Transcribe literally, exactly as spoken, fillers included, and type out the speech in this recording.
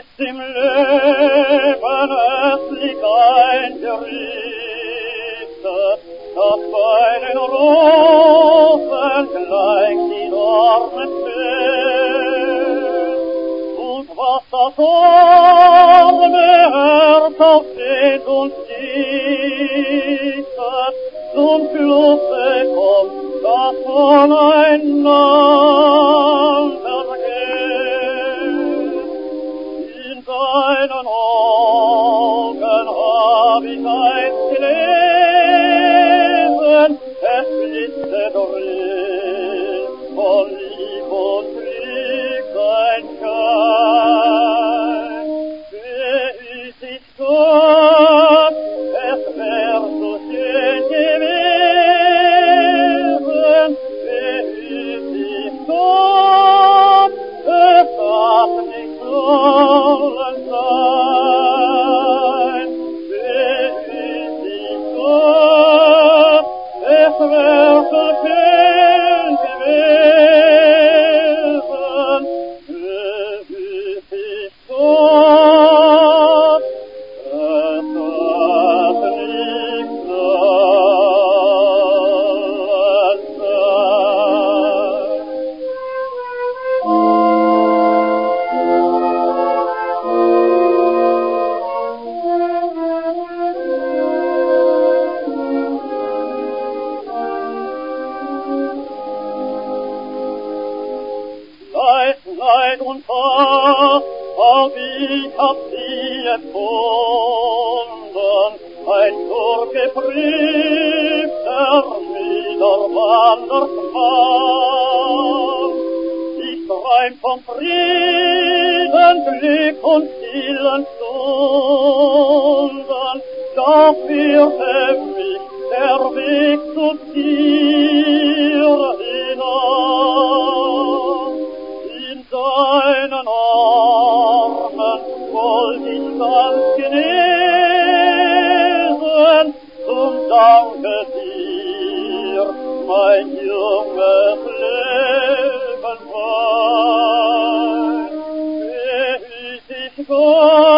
ist im Leben, es liegt eingerichtet, dass bei den Rosen gleich die Dornen stehen. Und was das arme Herz auf steht und dichtet, zum Schlusse kommt, das voneinander geht. In seinen Augen hab ich eins gelesen, es blitze drin, von Lieb und Glück ein Schein. Behüt ich Gott, es wär so schön gewesen, behüt ich Gott, es darf nicht sollen sein. Behüt ich Gott, es wär so schön gewesen, behüt ich Gott, es darf nicht sollen sein. Leid, Leid und Hass, auch ich hab sie empfunden, ein durchgeprüfter, niederwandernd Mann. Ich träum vom Frieden, Glück und stillen Stunden, da führte mich der Weg zu dir hinaus. In deinen Armen wollt ich ganz genesen, zum Danke dir, mein junges Leben weit. Behüt ich Gott,